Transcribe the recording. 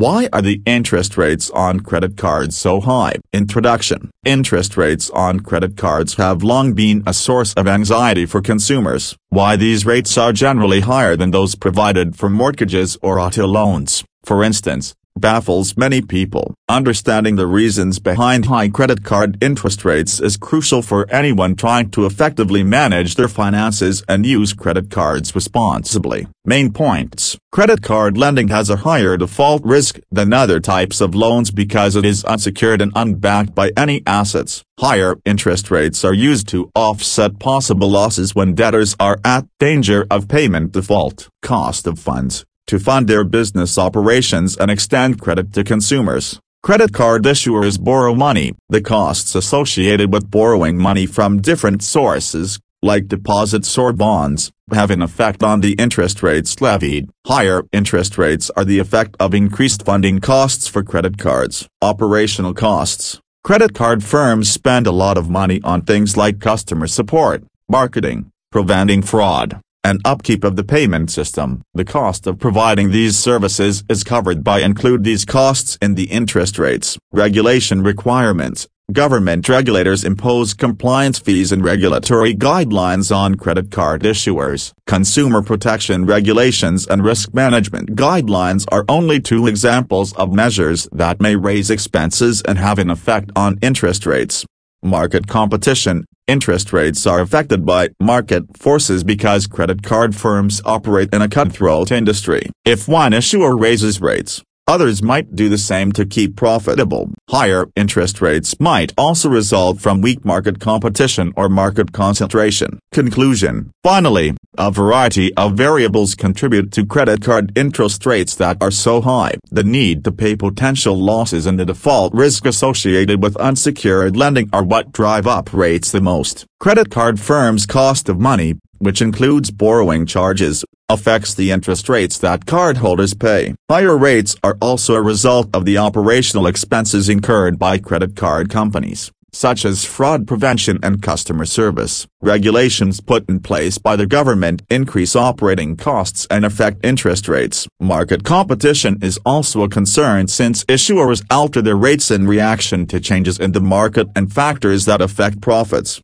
Why are the interest rates on credit cards so high? Introduction. Interest rates on credit cards have long been a source of anxiety for consumers. Why these rates are generally higher than those provided for mortgages or auto loans, for instance, baffles many people. Understanding the reasons behind high credit card interest rates is crucial for anyone trying to effectively manage their finances and use credit cards responsibly. Main points. Credit card lending has a higher default risk than other types of loans because it is unsecured and unbacked by any assets. Higher interest rates are used to offset possible losses when debtors are at danger of payment default. Cost of funds. To fund their business operations and extend credit to consumers, credit card issuers borrow money. The costs associated with borrowing money from different sources, like deposits or bonds, have an effect on the interest rates levied. Higher interest rates are the effect of increased funding costs for credit cards. Operational costs. Credit card firms spend a lot of money on things like customer support, marketing, preventing fraud, and upkeep of the payment system. The cost of providing these services is covered by include these costs in the interest rates. Regulation requirements. Government regulators impose compliance fees and regulatory guidelines on credit card issuers. Consumer protection regulations and risk management guidelines are only two examples of measures that may raise expenses and have an effect on interest rates. Market competition. Interest rates are affected by market forces because credit card firms operate in a cutthroat industry. If one issuer raises rates, others might do the same to keep profitable. Higher interest rates might also result from weak market competition or market concentration. Conclusion. Finally, a variety of variables contribute to credit card interest rates that are so high. The need to pay potential losses and the default risk associated with unsecured lending are what drive up rates the most. Credit card firms' cost of money, which includes borrowing charges, affects the interest rates that cardholders pay. Higher rates are also a result of the operational expenses incurred by credit card companies, such as fraud prevention and customer service. Regulations put in place by the government increase operating costs and affect interest rates. Market competition is also a concern since issuers alter their rates in reaction to changes in the market and factors that affect profits.